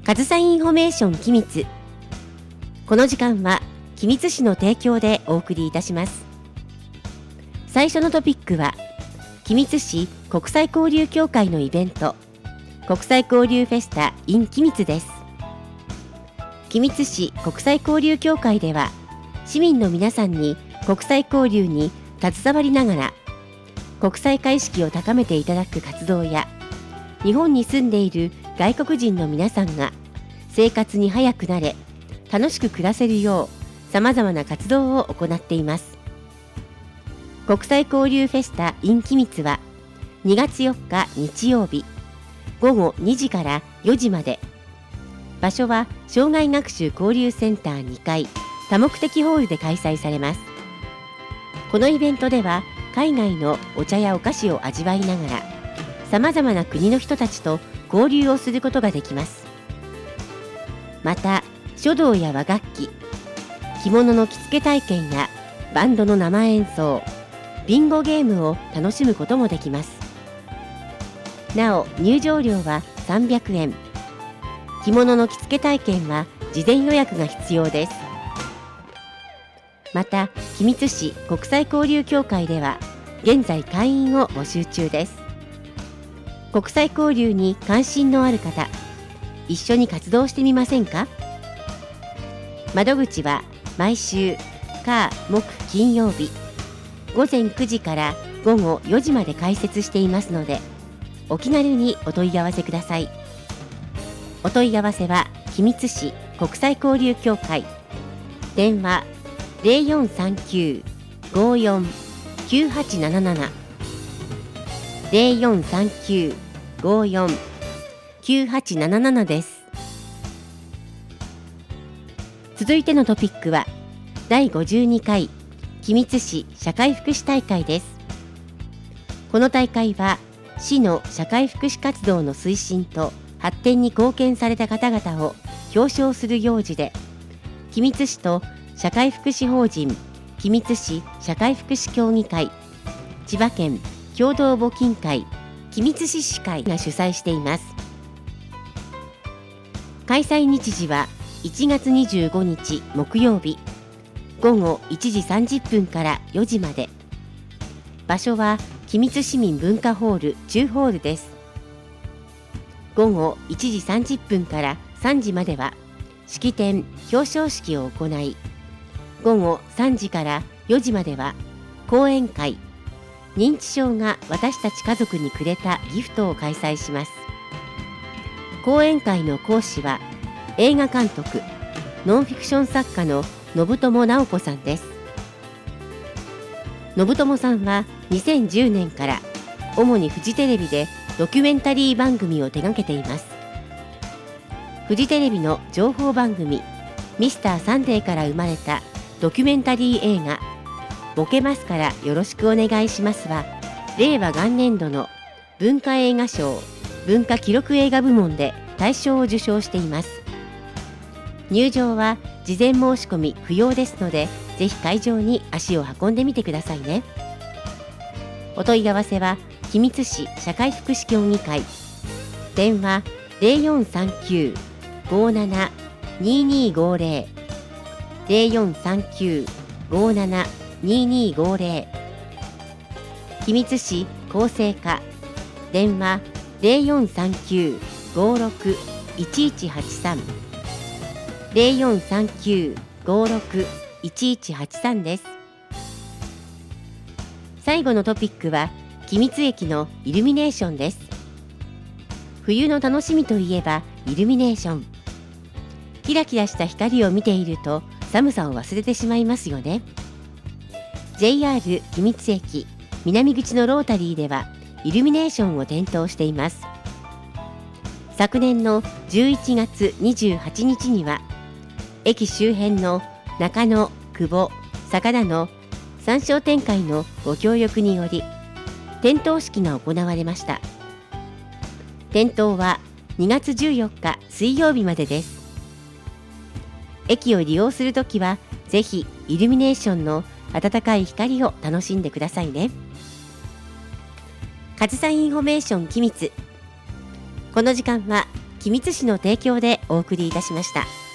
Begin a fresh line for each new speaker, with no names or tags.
上総インフォメーション機密。この時間は君津市の提供でお送りいたします。最初のトピックは君津市国際交流協会のイベント、国際交流フェスタ in 君津です。君津市国際交流協会では、市民の皆さんに国際交流に携わりながら国際化意識を高めていただく活動や、日本に住んでいる外国人の皆さんが生活に早く慣れ楽しく暮らせるようさまざまな活動を行っています。国際交流フェスタ in 君津は2月4日日曜日午後2時から4時まで、場所は障害学習交流センター2階多目的ホールで開催されます。このイベントでは海外のお茶やお菓子を味わいながらさまざまな国の人たちと交流をすることができます。また書道や和楽器、着物の着付け体験やバンドの生演奏、ビンゴゲームを楽しむこともできます。なお入場料は300円、着物の着付け体験は事前予約が必要です。また君津市国際交流協会では現在会員を募集中です。国際交流に関心のある方、一緒に活動してみませんか？窓口は毎週火木金曜日午前9時から午後4時まで開設していますので、お気軽にお問い合わせください。お問い合わせは君津市国際交流協会、電話 0439-54-9877 0439-54-9877 です。続いてのトピックは第52回君津市社会福祉大会です。この大会は市の社会福祉活動の推進と発展に貢献された方々を表彰する行事で、君津市と社会福祉法人君津市社会福祉協議会、千葉県共同募金会君津市市会が主催しています。開催日時は1月25日木曜日午後1時30分から4時まで、場所は君津市民文化ホール中ホールです。午後1時30分から3時までは式典表彰式を行い、午後3時から4時までは講演会、認知症が私たち家族にくれたギフトを開催します。講演会の講師は映画監督、ノンフィクション作家の信友直子さんです。信友さんは2010年から主にフジテレビでドキュメンタリー番組を手掛けています。フジテレビの情報番組ミスターサンデーから生まれたドキュメンタリー映画ボケますからよろしくお願いしますは、令和元年度の文化映画賞文化記録映画部門で大賞を受賞しています。入場は事前申し込み不要ですので、ぜひ会場に足を運んでみてくださいね。お問い合わせは君津市社会福祉協議会、電話 0439-57-2250 0439-57-2250、君津市厚生課、電話 0439-56-1183 0439-56-1183 です。最後のトピックは君津駅のイルミネーションです。冬の楽しみといえばイルミネーション。キラキラした光を見ていると寒さを忘れてしまいますよね。 JR 君津駅南口のロータリーではイルミネーションを点灯しています。昨年の11月28日には駅周辺の中野、久保、坂田の3商店会のご協力により点灯式が行われました。点灯は2月14日水曜日までです。駅を利用するときはぜひイルミネーションの暖かい光を楽しんでくださいね。上総インフォメーション機密。この時間は君津市の提供でお送りいたしました。